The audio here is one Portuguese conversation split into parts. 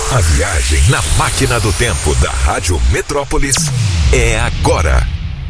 A viagem na máquina do tempo da Rádio Metrópolis é agora.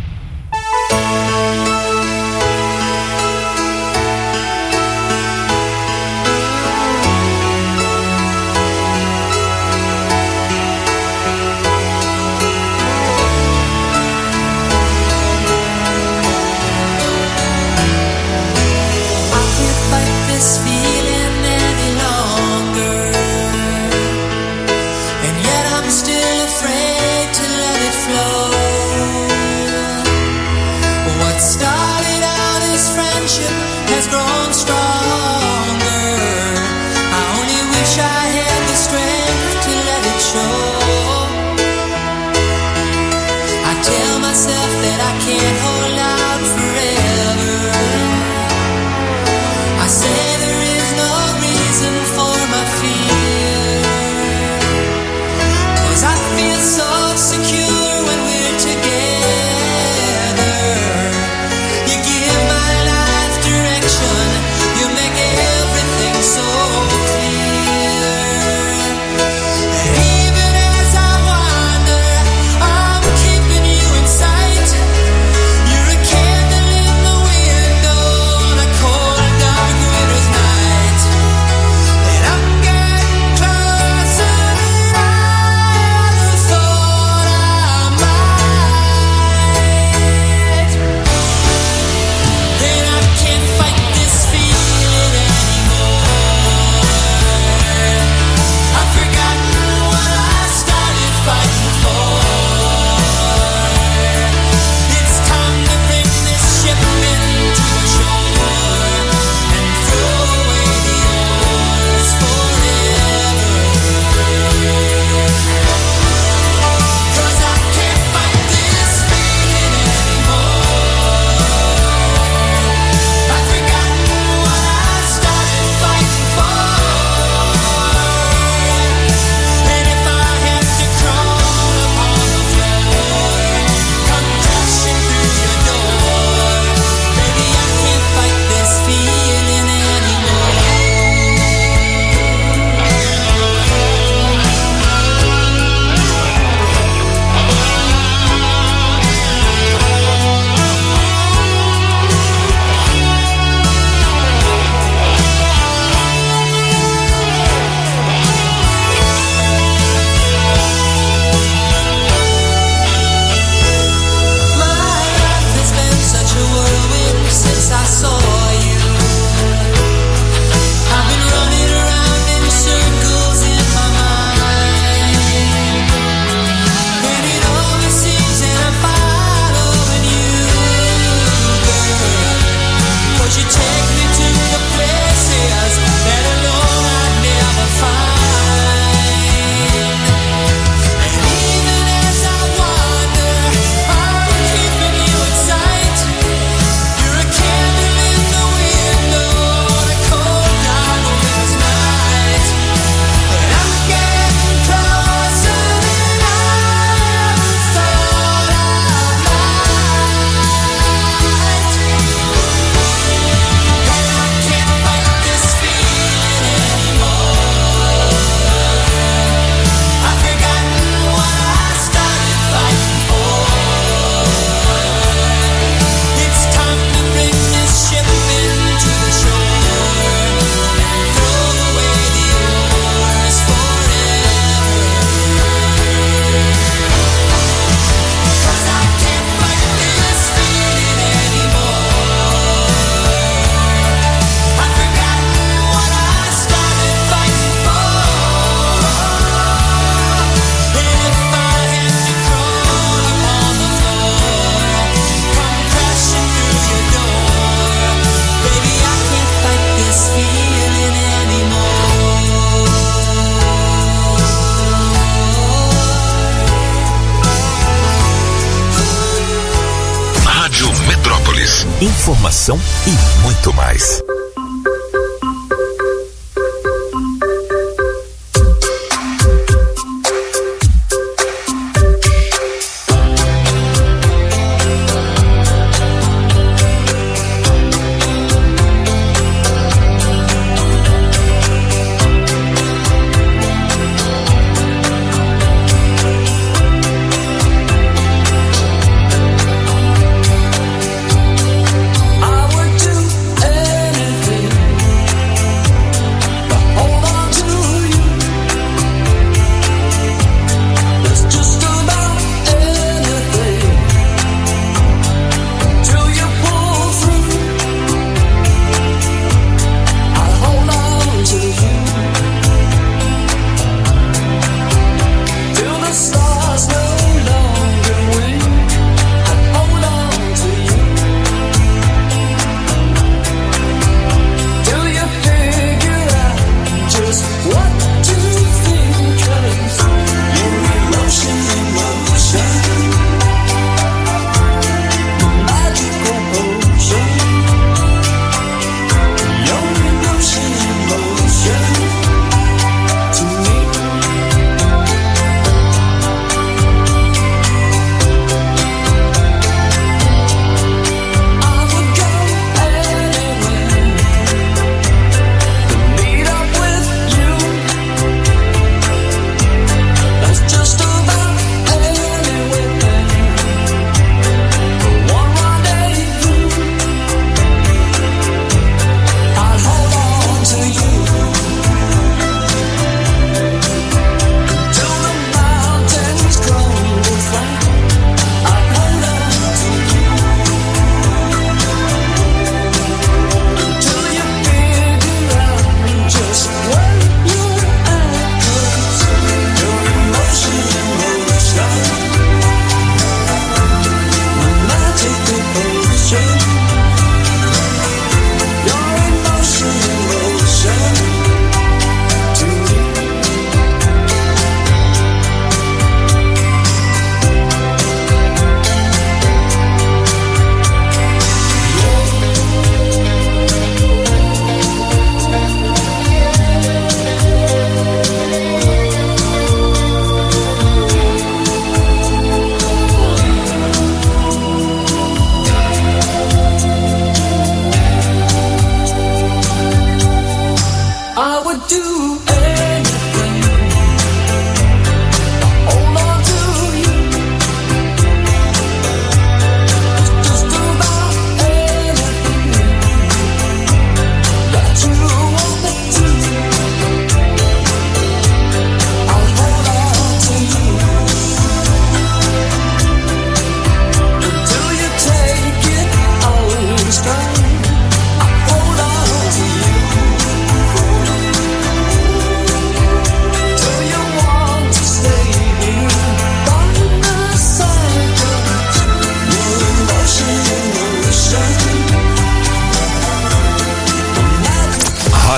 Informação e muito mais.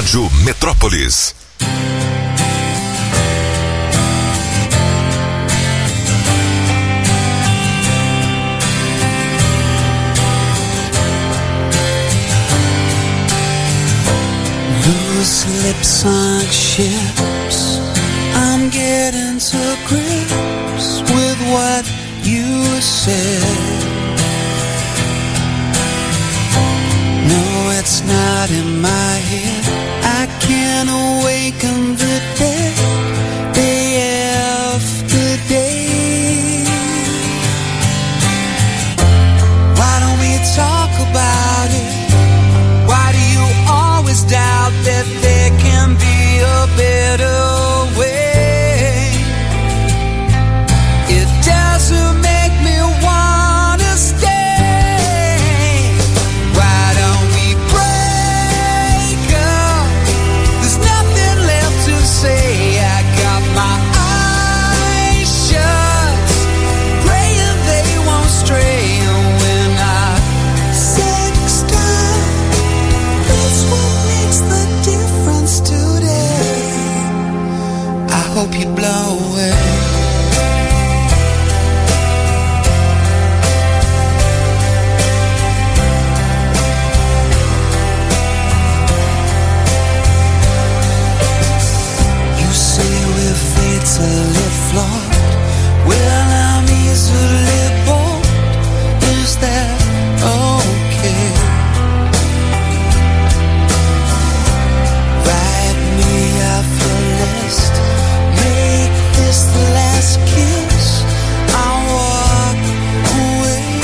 Rádio Metrópolis. Loose lips sunk ships. I'm getting to grips with what you said. No, it's not in my head. I can't awaken the dead day after day. Why don't we talk about it? Why do you always doubt that there can be a better way? It doesn't make me wanna stay. Why don't we break up? There's nothing left to say. I got my eyes shut, praying they won't stray. And when I sex time, that's what makes the difference today. I hope you blow away. Fatally flawed. Well, I'm easily bored. Is that okay? Write me off your list. Make this the last kiss. I'll walk away.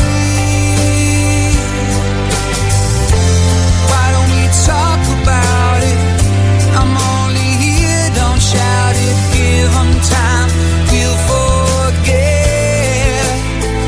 Why don't we talk about it? I'm only here, don't shout it. Give them time, we'll forget.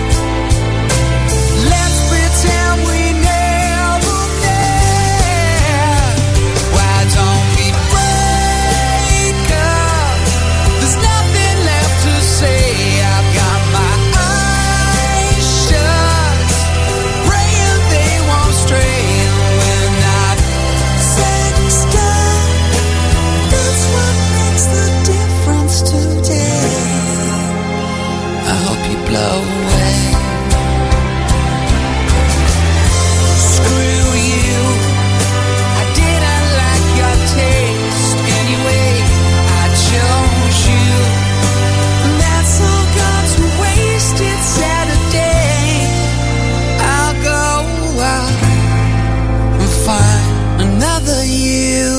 Let's pretend we never met. Why don't we break up? There's nothing left to say. I've got my eyes shut, praying they won't stray. When I sex time, that's what makes the difference today. I hope you blow away. Screw you, I didn't like your taste anyway. I chose you, and that's all God's wasted Saturday. I'll go out and find another you.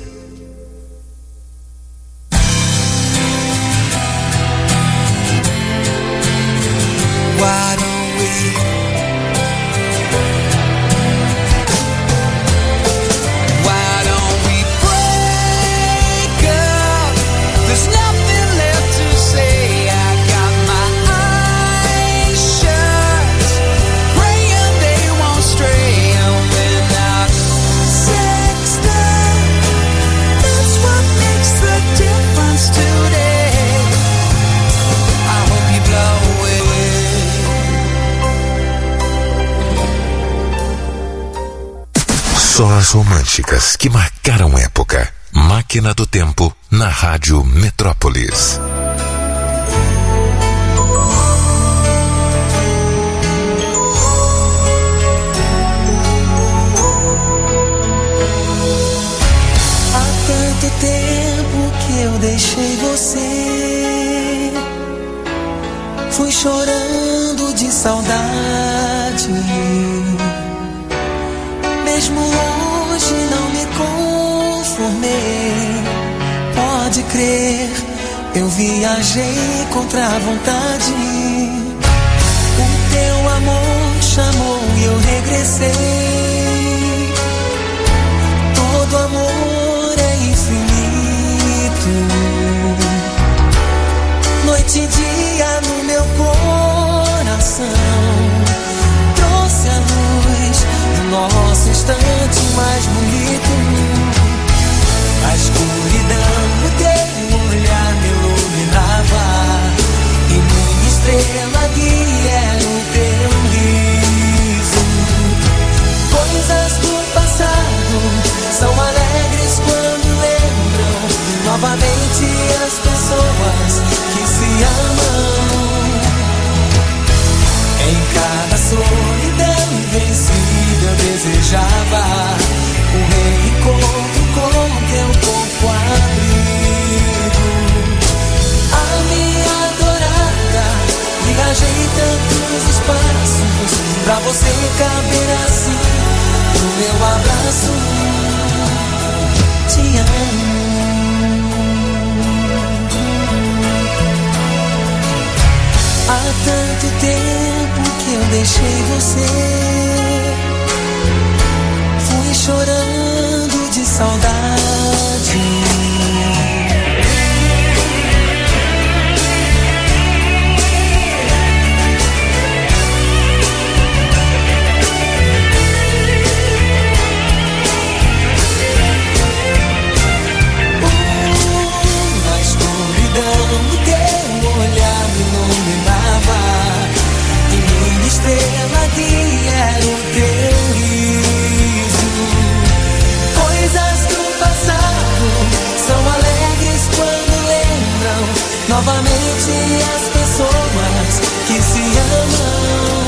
Why don't we? Why don't we break up? There's nothing left to say. I got my eyes shut, praying they won't stray. And when I sex time, that's what makes the difference today. I hope you blow away. Só as românticas que marcaram época. Máquina do Tempo na Rádio Metrópolis. Há tanto tempo que eu deixei você. Fui chorando de saudade. Mesmo hoje não me conformei. Pode crer, eu viajei contra a vontade. O teu amor chamou e eu regressei. Todo amor é infinito. Noite e dia no meu coração. Trouxe a luz do nosso instante mais bonito. A escuridão do teu olhar me iluminava. E minha estrela guia era o teu riso. Coisas do passado são alegres quando você caber assim no meu abraço. Te amo. Há tanto tempo que eu deixei você, fui chorando de saudade. Na escuridão do teu olhar me iluminava, e minha estrela guia era o teu riso. Coisas do passado são alegres quando lembram novamente as pessoas que se amam.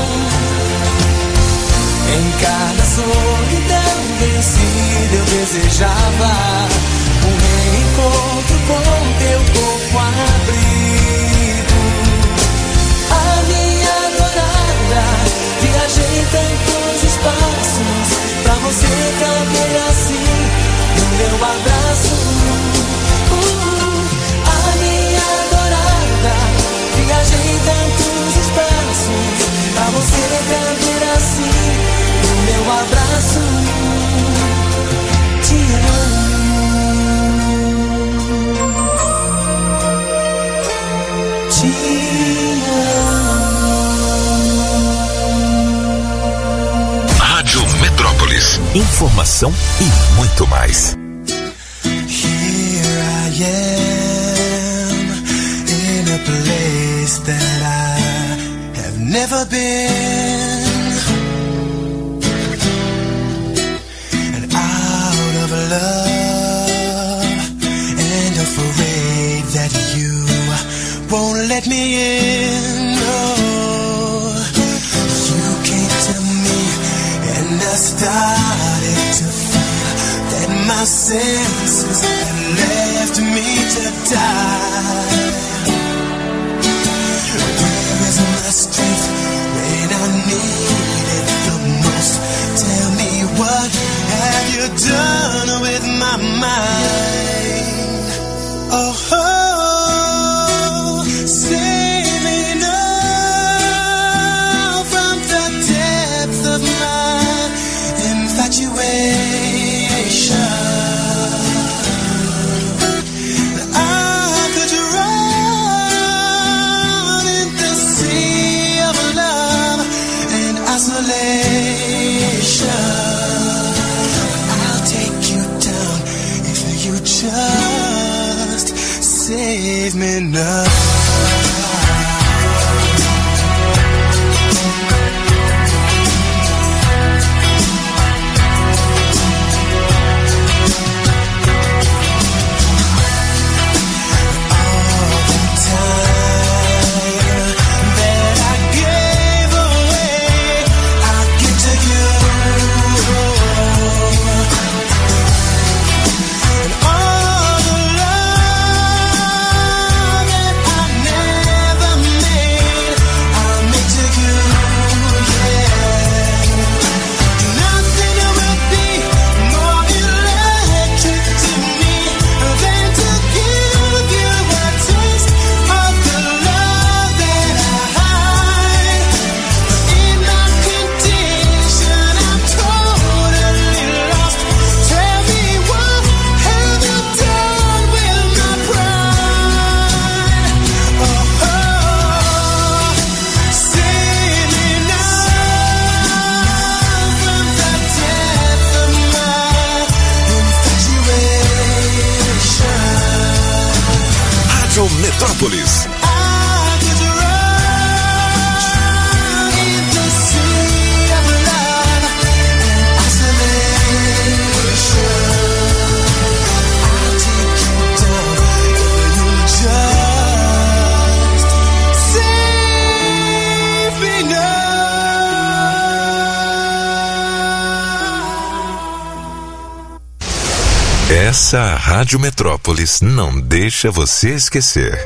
Em cada solidão vencida eu desejava um reencontro com teu corpo abrigo. A minha adorada, viajei tantos espaços pra você caber assim no meu abraço. A minha adorada, viajei tantos espaços pra você caber assim no meu abraço. Te amo. Te amo. Rádio Metrópolis. Informação e muito mais. Here I am in a place that I have never been, and out of love and afraid that you won't let me in. No, you came to me and I started to feel that my senses had left me to die. Where is my strength when I need it the most? Tell me, what have you done with my mind? Oh, save me now from the depths of my infatuation. I could drown in the sea of love and isolation. I'll take you down if you just save me now. Metrópolis. Essa Rádio Metrópolis não deixa você esquecer.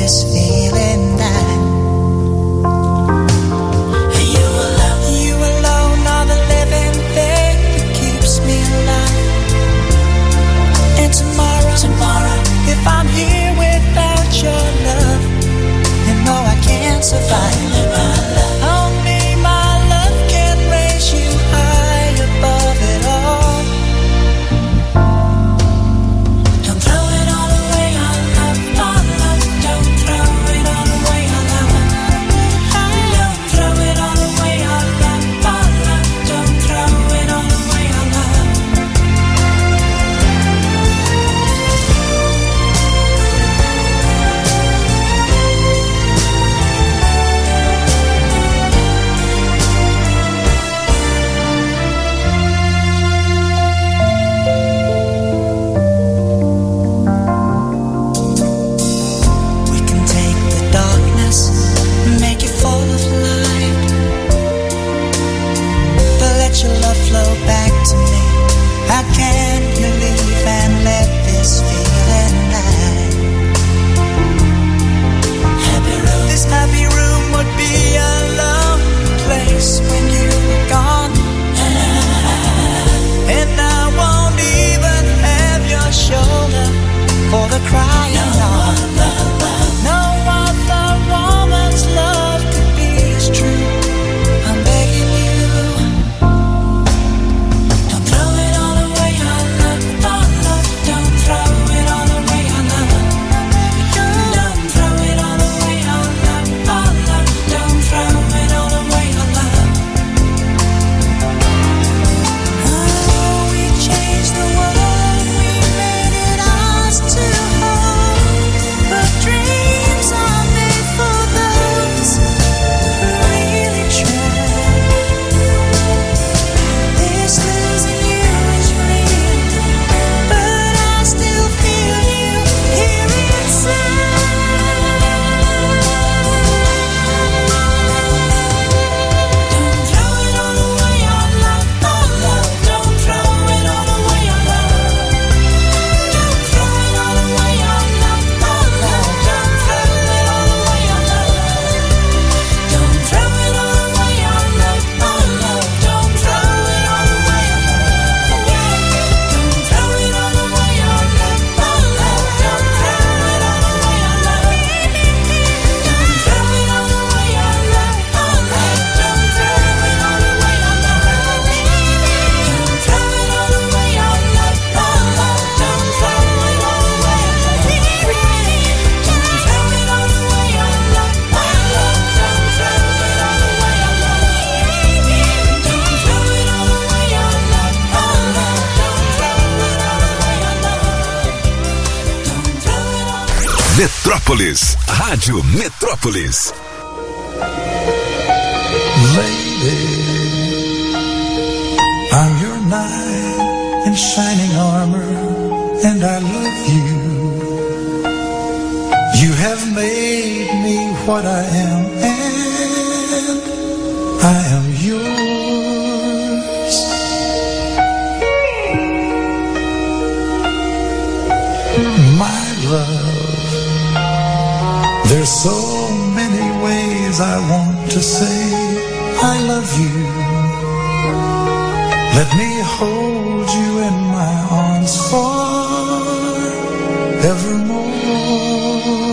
this feeling that you alone are the living thing that keeps me alive. And tomorrow, if I'm here without your love, you know I can't survive. Only my love can raise you high above it all. Don't throw it all away, our love, don't throw it all away, our love. Don't throw it all away, our love, don't throw it all away, our love. We can take the darkness and make it full of light, but let your love flow back to me. How can you leave and let this feeling die? This happy room would be a lonely place when you were gone, and I won't even have your shoulder for the crying on. No other woman's love could be as true. I'm begging you, don't throw it all away, our love, don't throw it all away, our love. Don't throw it all away, our love, don't throw it all away, our love. Oh, we changed the world, we made it ours to hold, but dreams are made for those who really try. This losing you is real, but I still feel you here inside. Don't throw it all away, our love, don't throw it all away, our love. Don't throw it all away, our love, don't throw it all away, our love. Don't throw it all away, our love, don't throw it all away, our love. Don't throw it all away, our love, don't throw it all away, our love. Don't throw it all away, our love, don't throw it all away, our love. Don't throw it all away, our love, don't throw it all away, our love. Don't throw it all away, our love, don't throw it all away, our love. Don't throw it all away, our love, don't throw it all away, our love. Don't throw it all. Metrópolis, Rádio Metrópolis. Lady, I'm your knight in shining armor, and I love you. You have made me what I am, and I am yours. My love, there's so many ways I want to say I love you. Let me hold you in my arms forevermore.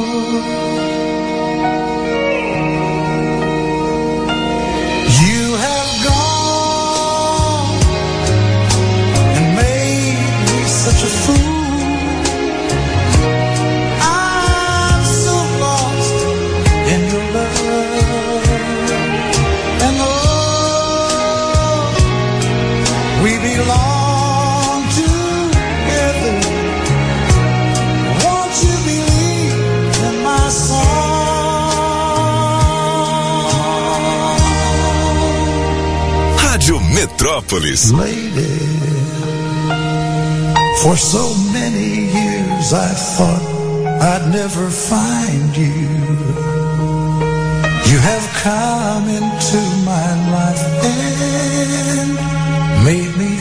You have gone and made me such a fool. I'm so lost in your love, and oh, we belong together. Won't you believe in my song? Rádio Metrópolis. Lady, for so many years I thought I'd never find you. You have come into my life and made me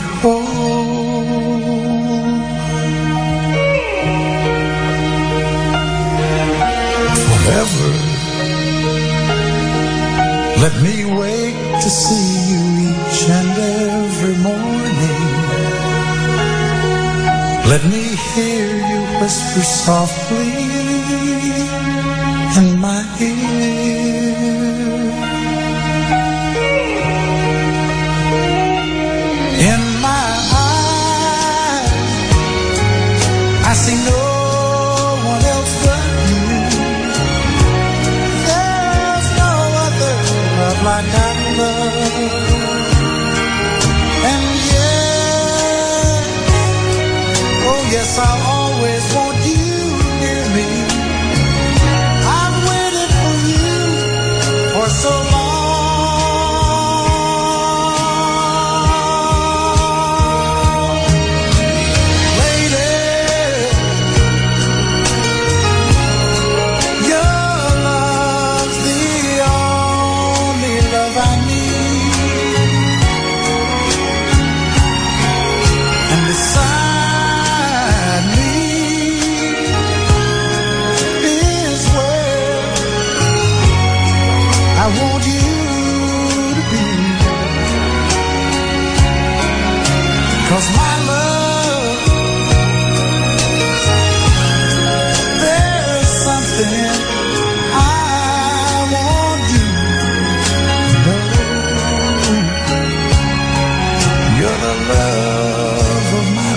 whole. Let me wake to see you each and every morning. Let me hear you whisper softly in my ear. In my eyes, I see no one else but you. There's no other love like I love. And yes, oh yes, I'll always want you near me. I've waited for you for so long. I want you to be, 'cause my love, there's something I want you to know. You're the love of my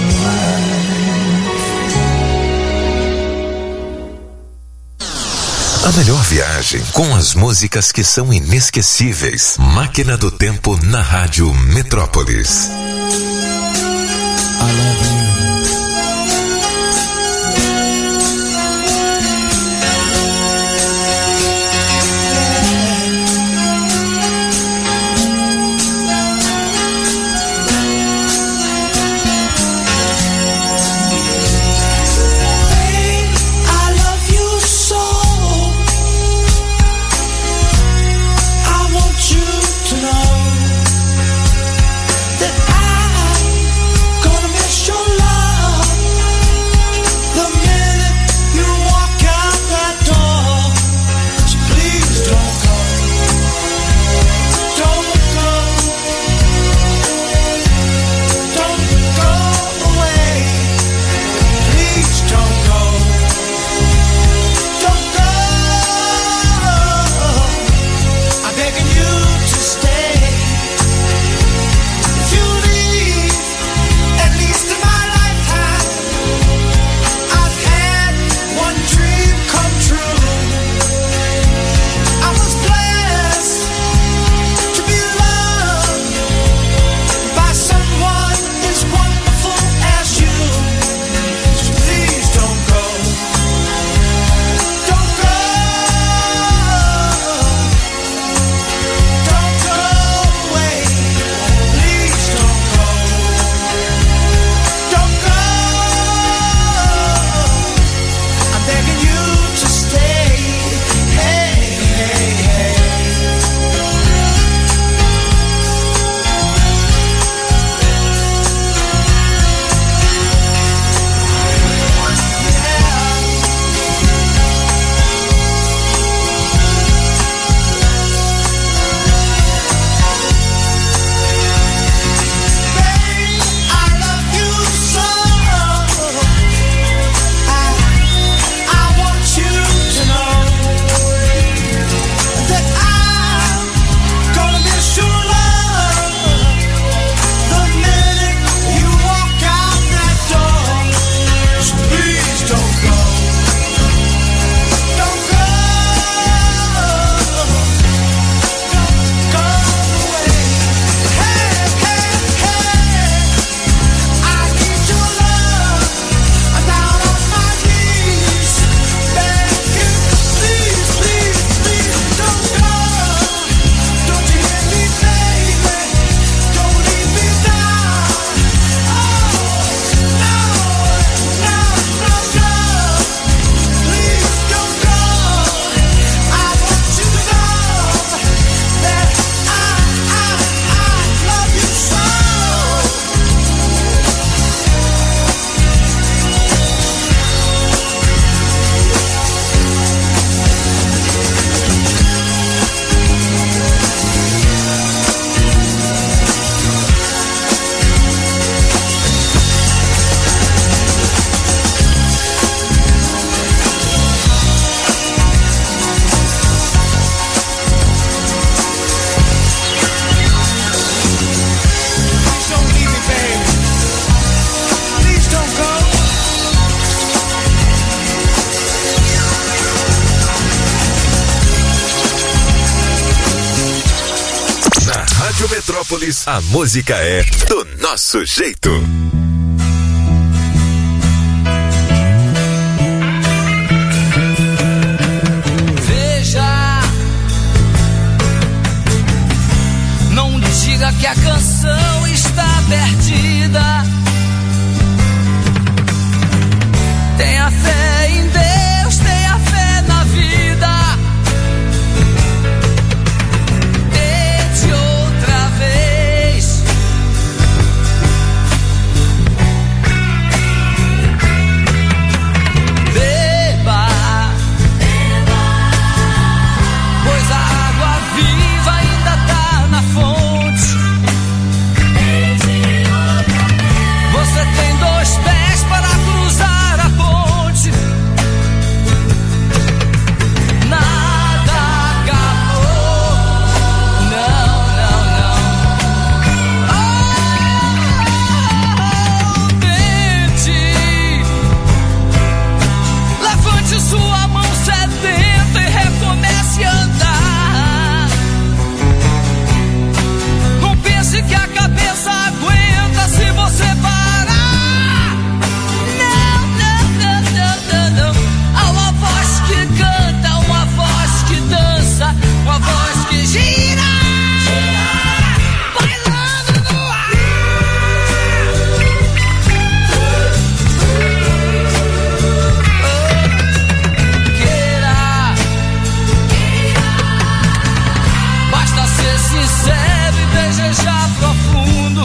life. A melhor viagem com as músicas que são inesquecíveis. Máquina do Tempo na Rádio Metrópolis. I love you. To know that I'm gonna miss your Rádio Metrópolis, a música é do nosso jeito. Veja, não diga que a canção está perdida. Tenha fé em Deus, tenha fé na vida. Tente outra vez. Beba, pois a água viva ainda tá na fonte. Você tem dois pés para cruzar a ponte. Nada acabou. Não, não, não. Oh, tente. Levante sua mão sedenta e recomece a andar. Não pense que a cabeça aguenta se você parar. Não, não, não, não, não, não. Há uma voz que canta, uma voz que dança, uma voz que gira, bailando no ar. Queira, basta ser sincero e desejar profundo.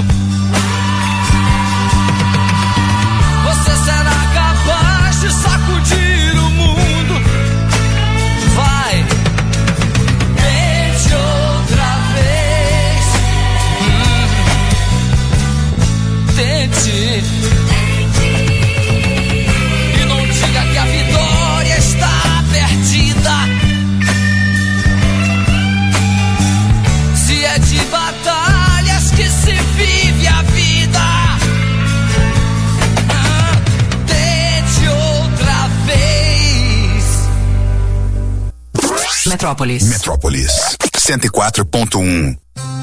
Você será capaz de sacudir o mundo. Vai, tente outra vez. Tente. E não diga que a vitória está perdida. Se é de batalhas que se vive a vida. Tente outra vez. Metrópolis. Metrópolis 104.1.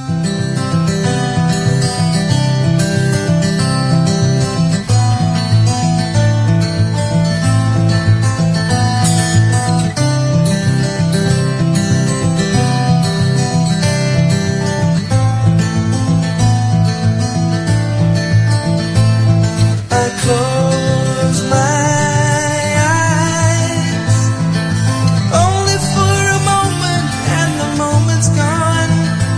I close my eyes only for a moment, and the moment's gone.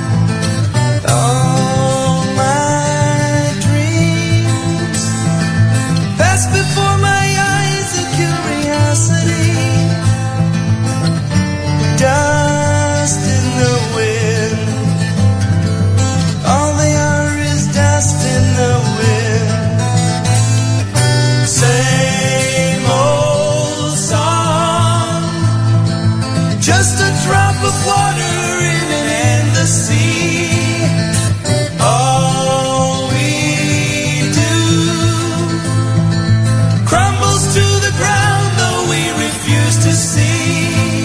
All my dreams pass before my eyes, a curiosity, dust in the wind. All they are is dust in the wind. Same old song, just a drop of water in an endless sea. All we do crumbles to the ground, though we refuse to see.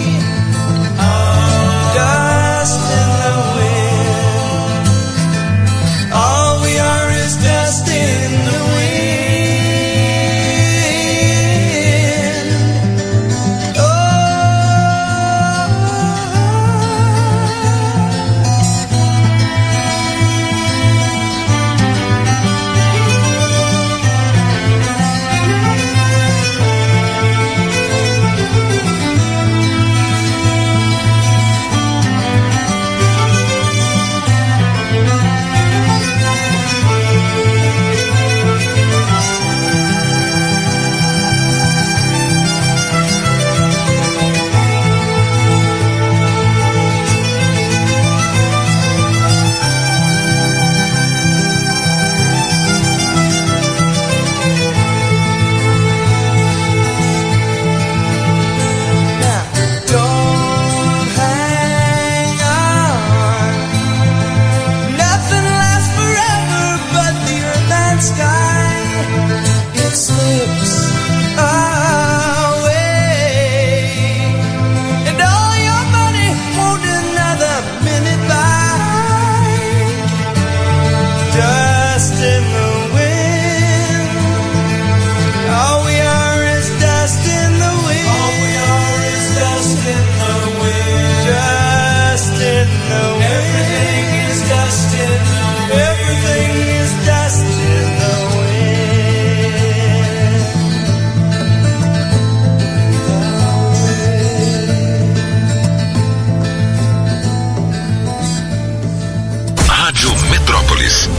Dust in the wind. All we are is dust in the wind. Oh,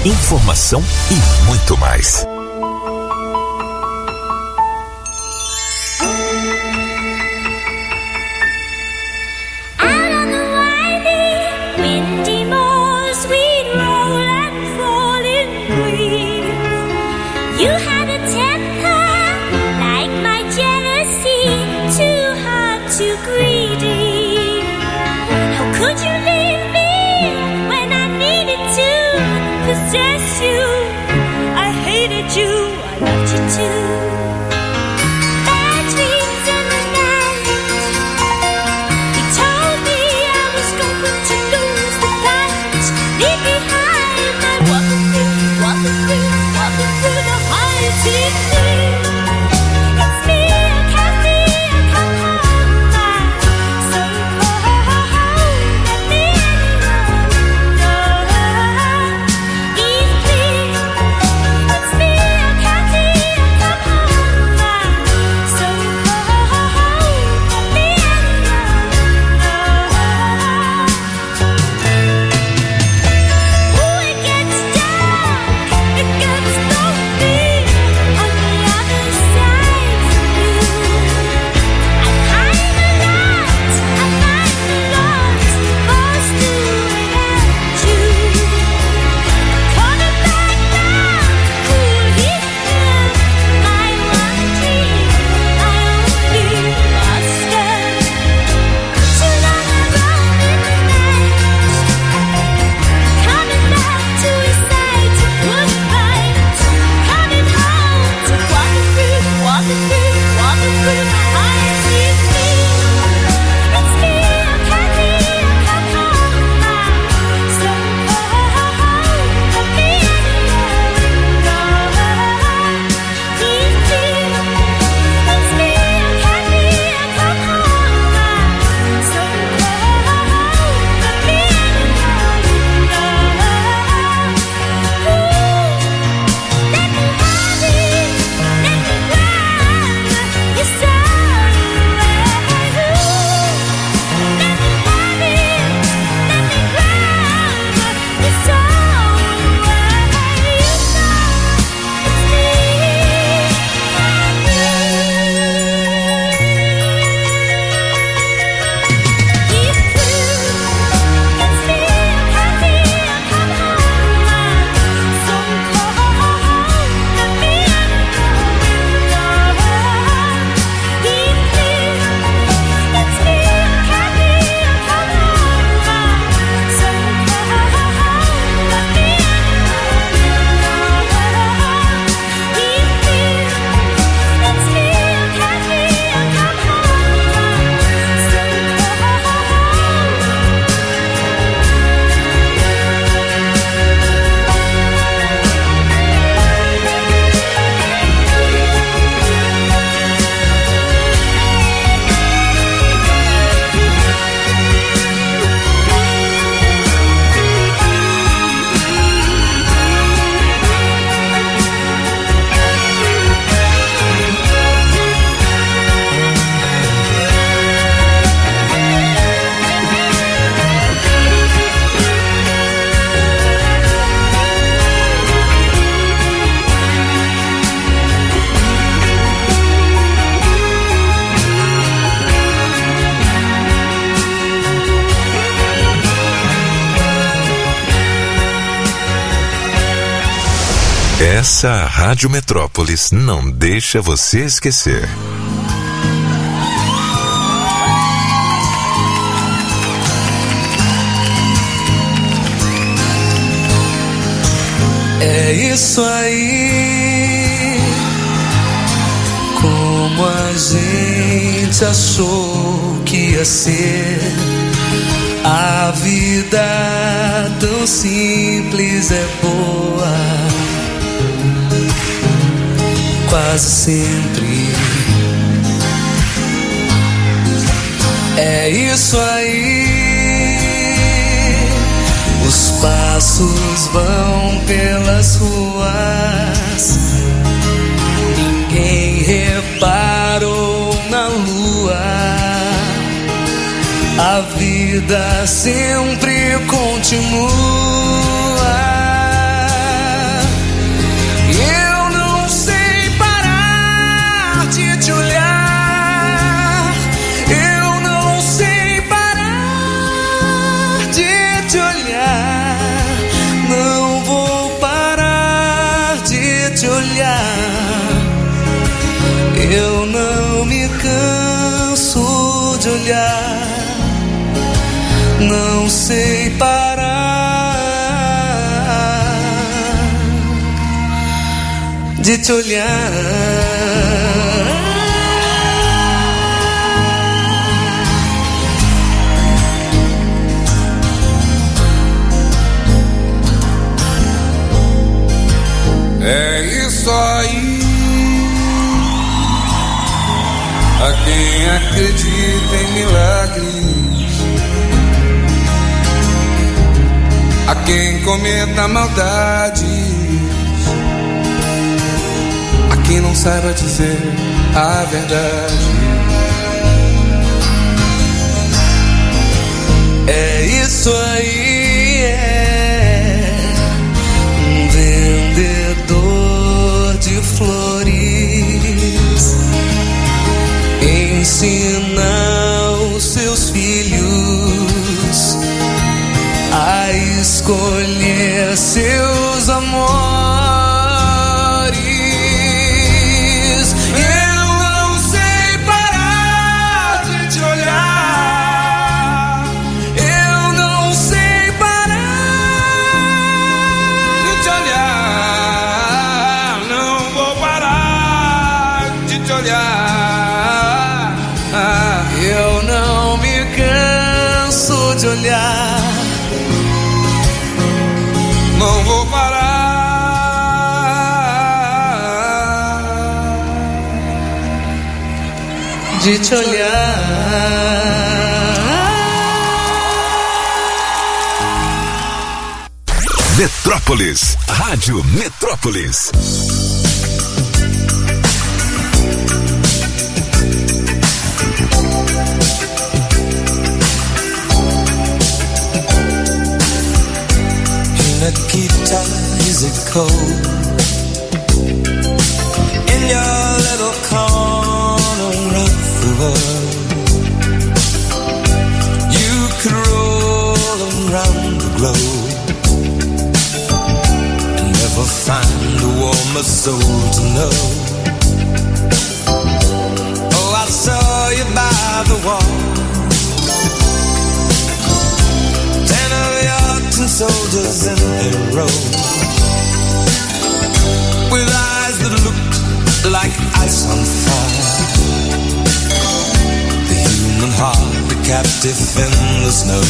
informação e muito mais. Essa Rádio Metrópolis não deixa você esquecer. É isso aí, como a gente achou que ia ser. A vida tão simples é boa, quase sempre. É isso aí, os passos vão pelas ruas, ninguém reparou na lua. A vida sempre continua. Eu não me canso de olhar, não sei parar de te olhar. É isso aí. A quem acredita em milagres, a quem cometa maldades, a quem não saiba dizer a verdade. É isso aí, é um vendedor de flores, ensina os seus filhos a escolher seus amores. Eu não sei parar de te olhar, eu não sei parar De te olhar, não vou parar de te olhar. eu não me canso de olhar. Não vou parar De te olhar. Metrópolis, Rádio Metrópolis. Nikita, is it cold in your little corner of the world? You could roll around the globe and never find a warmer soul to know. Oh, I saw you by the wall, 10 of your tin soldiers in a row, with eyes that looked like ice on fire. The human heart, a captive in the snow.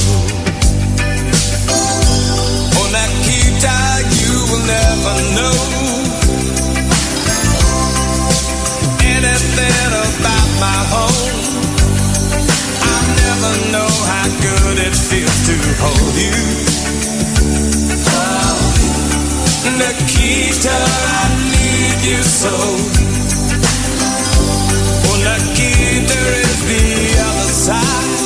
Oh, Nikita, you will never know anything about my home. I'll never know how good it feels to hold you. Nikita, I need you so. Oh, Nikita is the other side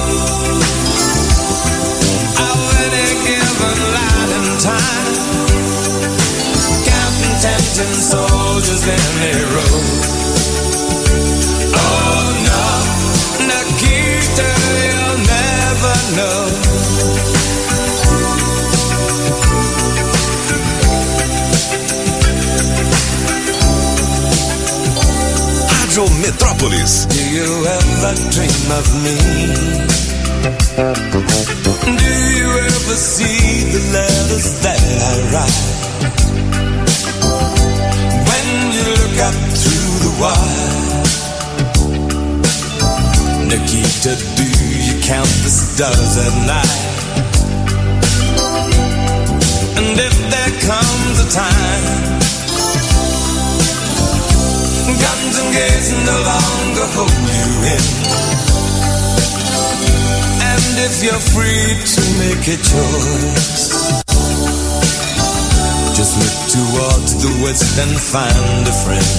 of any given light and time, counting 10 soldiers in a row. Oh no, Nikita, you'll never know. Metrópolis. Do you ever dream of me? Do you ever see the letters that I write? When you look up through the wire, Nikita, do you count the stars at night? And if there comes a time guns and gates no longer hold you in, and if you're free to make a choice, just look towards the west and find a friend.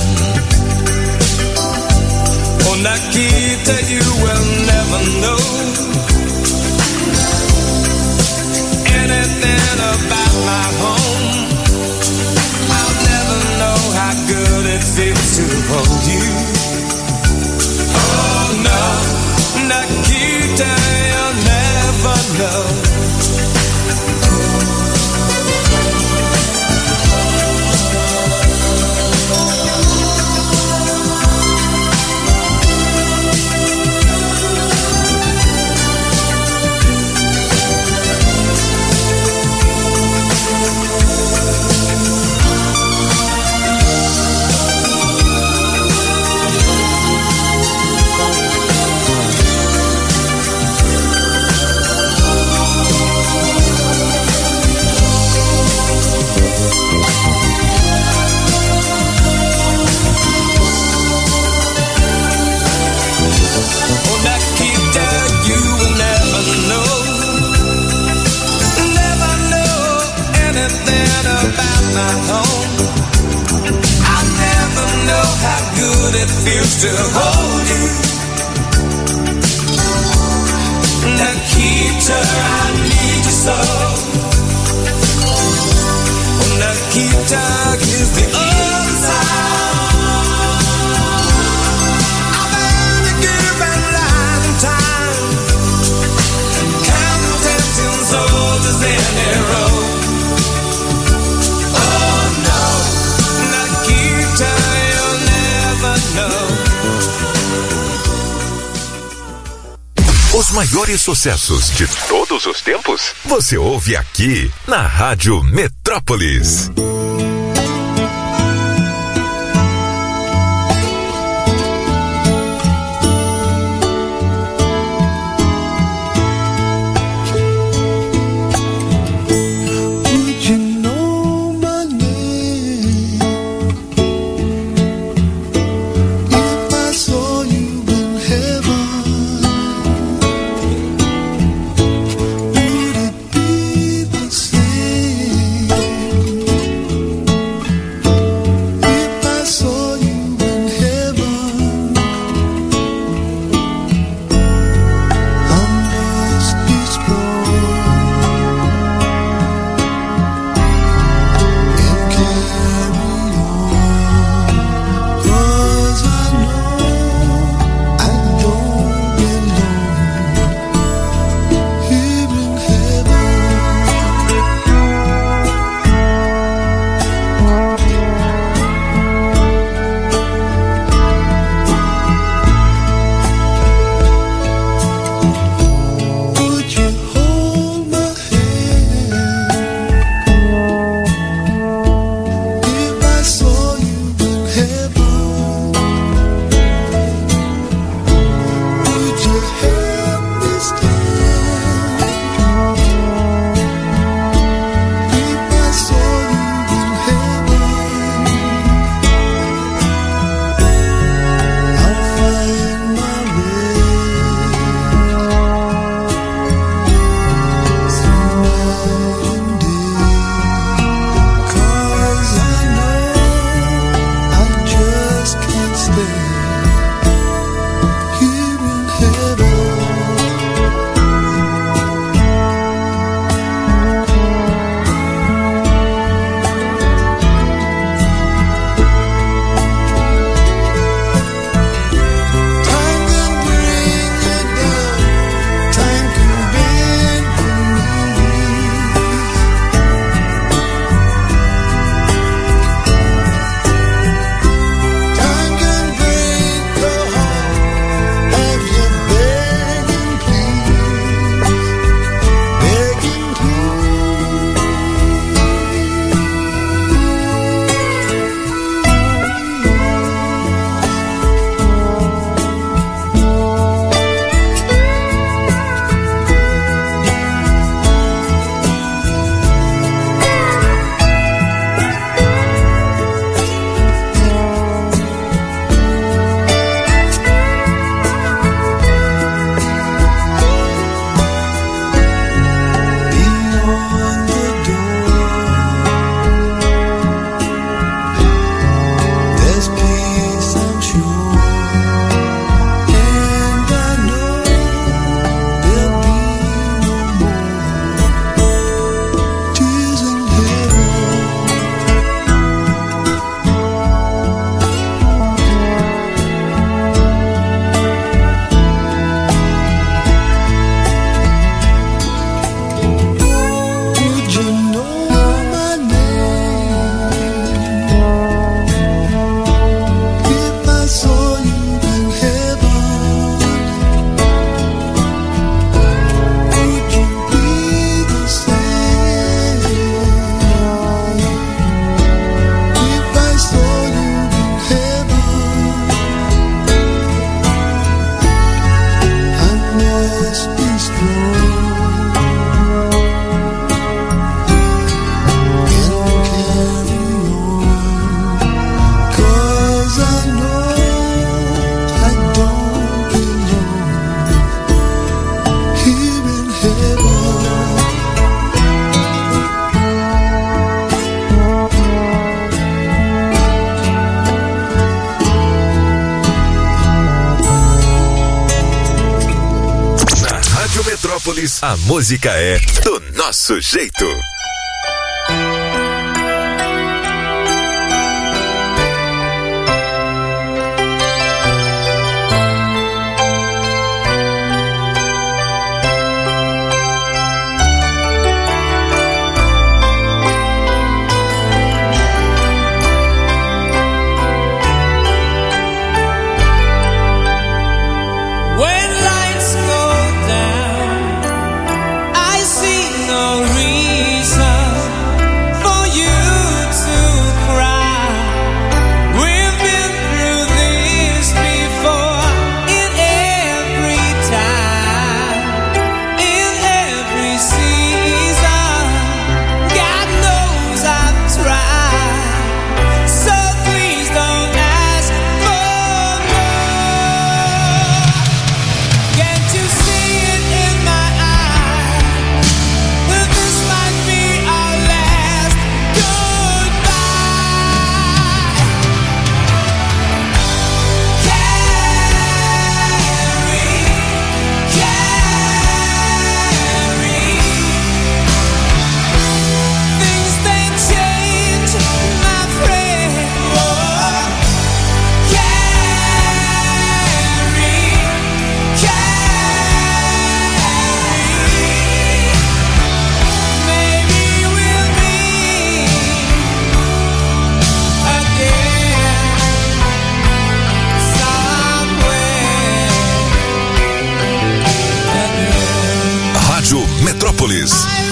Oh, Nikita, you will never know anything about my home. I'll never know how good it feels to hold you. Oh no, Nikita, you'll never know. to hold you. Nikita, I need you so. Nikita is the answer. I've been given life time, counting tempting soldiers in their row. Oh no, Nikita, you'll never know. Os maiores sucessos de todos os tempos, você ouve aqui na Rádio Metrópolis. Would it be the same? Metrópolis, a música é do nosso jeito. Metrópolis.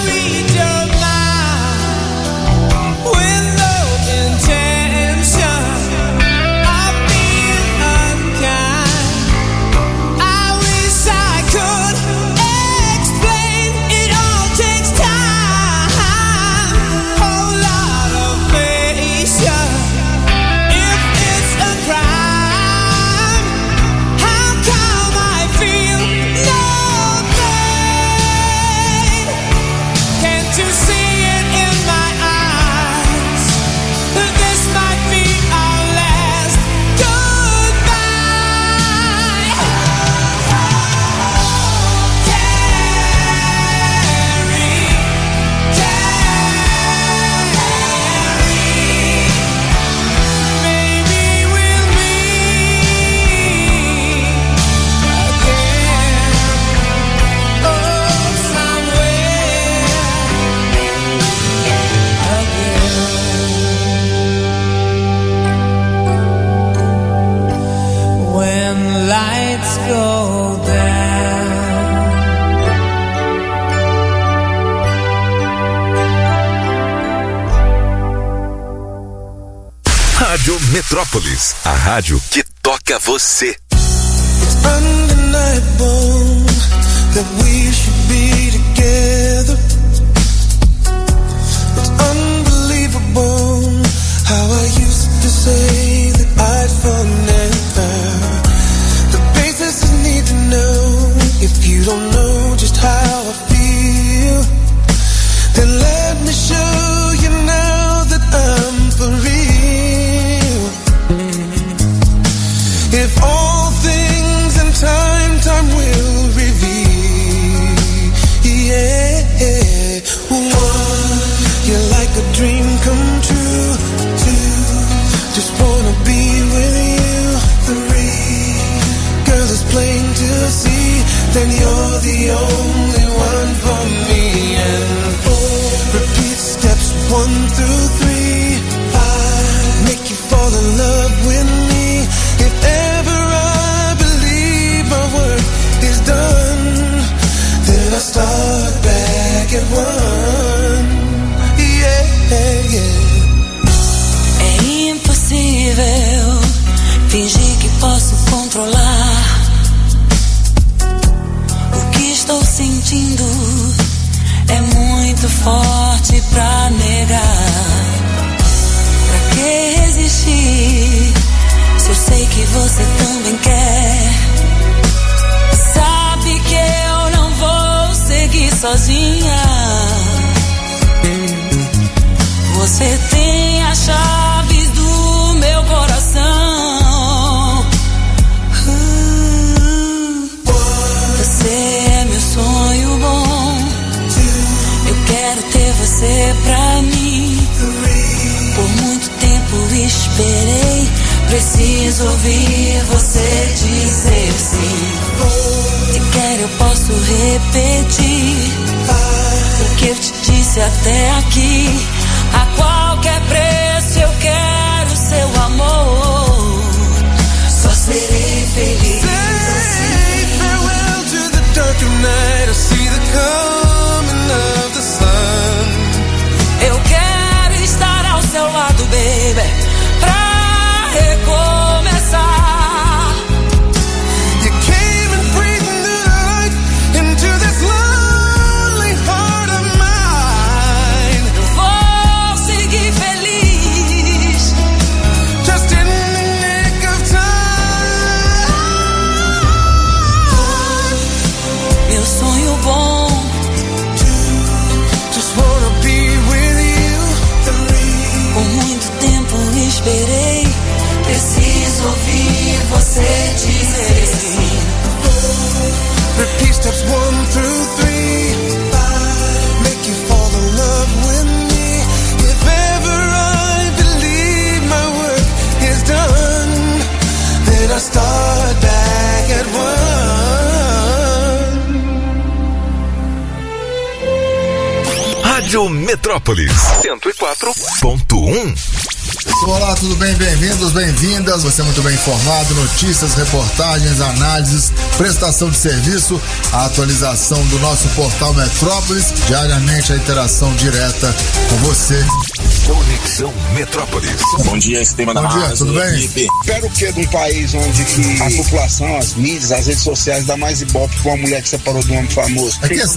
Rádio Metrópolis, a rádio que toca você. It's undeniable that we should be together. It's unbelievable how I used to say that I'd fall never. The basics I need to know. If you don't know just how I feel, then let me show you now that I'm for real. If all things in time will reveal. Yeah. One, you're like a dream come true. Two, just wanna be with you. Three, girl, it's plain to see that you're the only one for me. And four, repeat steps 1 through 3. 5, make you fall in love with me. If ever I believe my work is done, then I start back at 1. Yeah. É impossível fingir que posso controlar o que estou sentindo. É muito forte pra negar. Pra que resistir? Se eu sei que você também quer. Sabe que eu não vou seguir sozinha. Você tem as chaves do meu coração. Você é meu sonho. Preciso ouvir você dizer sim. Se quer eu posso repetir o que eu te disse até aqui. A qualquer preço eu quero seu amor. Só serei feliz assim. Farewell to the dark of night. I see the coming of the sun. Eu quero estar ao seu lado, baby, pra recomeçar. You came and breathed new life into this lonely heart of mine. Vou seguir feliz, Just in the nick of time. meu sonho bom. Just wanna be with you. Por muito tempo esperei. Preciso ouvir você dizer sim. Repeat steps 1 through 3. Make you fall in love with me. If ever I believe my work is done, then I start back at 1. Rádio Metrópolis 104.1. Olá, tudo bem? Bem-vindos, bem-vindas. Você é muito bem informado. Notícias, reportagens, análises, prestação de serviço, a atualização do nosso portal Metrópolis. Diariamente a interação direta com você. Conexão Metrópolis. Bom dia, esse tema da Bom dia, tudo bem? Equipe. Espero que de um país onde que a população, as mídias, as redes sociais dá mais ibope pra uma mulher que separou de um homem famoso. É que